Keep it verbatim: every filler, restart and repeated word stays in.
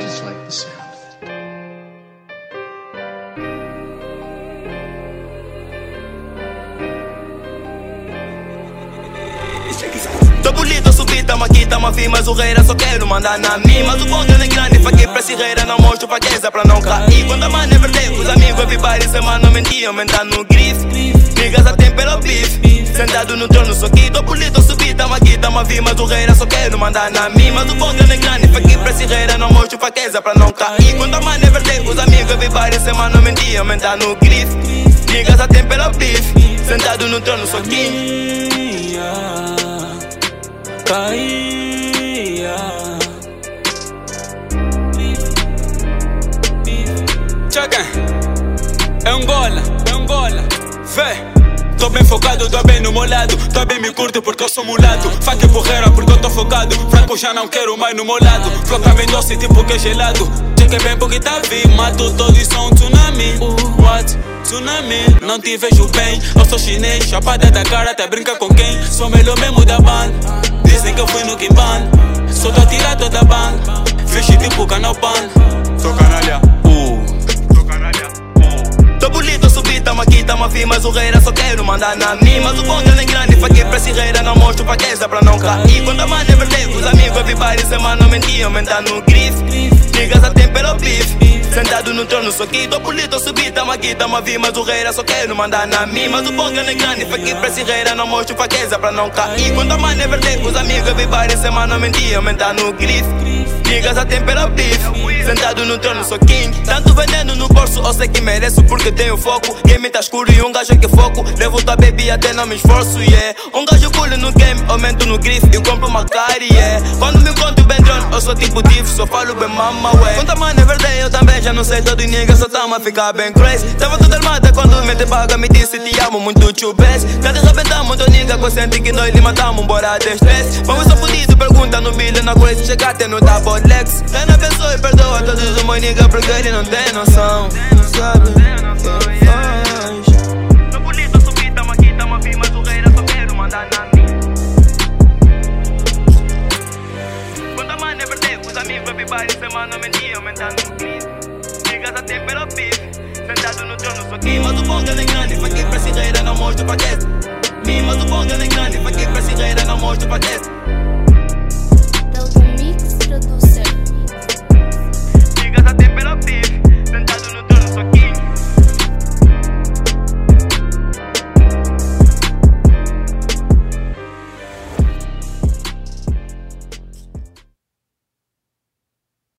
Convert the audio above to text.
just like the sound. Tô bonito, subi, tamo aqui, tamo afim, mas o reira só quero mandar na mim. Mas o ponto é grande, faquei pra esse reira, não mostro fraqueza pra não cair. Quando a mano é verdade, os amigos everybody semana mentia, aumentar no grife. Niggas a tempera o bife, sentado no trono, só aqui. Tô bonito, subi, tamo aqui, tamo afim, mas o reira só quero mandar na mim. Mas o ponto é grande, faquei pra esse reira, não mostro fraqueza pra não cair. Quando a mano é verdade, os amigos everybody semana mentia, aumentar no grife. Niggas a tempera o bife, sentado no trono, só aqui. Caía. Checa, é Angola, é Angola. Vê, tô bem focado, tô bem no molado. Tô bem me curto porque eu sou mulato. Faque porreira porque eu tô focado. Franco já não quero mais no molado. Flow tá bem doce tipo que é gelado. Checa bem porque tá vivo. Mato todos são um tsunami. What? Tsunami, não te vejo bem. Eu sou chinês, chapada da cara, até brinca com quem? Sou melhor mesmo da banda. Dizem que eu fui no Kimban. Só tô a tirar toda a banda. Feche tipo canal pan. Sou canalha, uh. Sou canalha, uh. Tô bonito, subi, tamo aqui, tamo afim, mas o reira só quero mandar na mim. Mas o ponto é grande, faquei pra esse reira, não mostro fraqueza pra não cair. Quando a mano é verdade, os amigos everybody semana mentia, aumentar no grife. Niggas a tempera o bife, sentado no trono, só aqui. Tô bonito, subi, tamo aqui, tamo afim, mas o reira só quero mandar na mim. Mas o ponto é grande, faquei pra esse reira, não mostro fraqueza pra não cair. Quando a mano é verdade, os amigos everybody semana mentia, aumentar no grife. Niggas a tempera o bife, sentado no trono, sou king. Tanto veneno no bolso, eu sei que mereço porque tenho foco. Game tá escuro e um gajo que foco. Levo tua baby até não me esforço, yeah. Um gajo pulo no game, aumento no grife e compro uma cari, yeah. Quando me encontro bem drone, eu sou tipo div, só falo bem mama, ué. Quando a mano é verdade, eu também já não sei. Todo nigga só tamo a ficar bem crazy. Tava tudo armada quando me te paga, me disse te amo muito, tio best. Já te arrebentamos, tô nigga consciente que nós lhe matamos, bora de stress. Vamos só fudido, pergunta no bilho, na grace, chegar até no double lex. Tem na pessoa e perdoa todos os meus nigga porque ele não tem noção. Não sabe o que faz. Tô bonito, subi, tamo aqui, tamo afim, mas o reira só quero mandar na mim. Quando a mano é verdade, os amigos everybody semana mentia, aumentando no grife. Niggas a tempera o bife, sentado no trono, só aqui. Mas o ponto é grande, faquei pra esse reira, não mostro fraqueza. Mas o ponto é grande, faquei pra esse reira, não mostro fraqueza.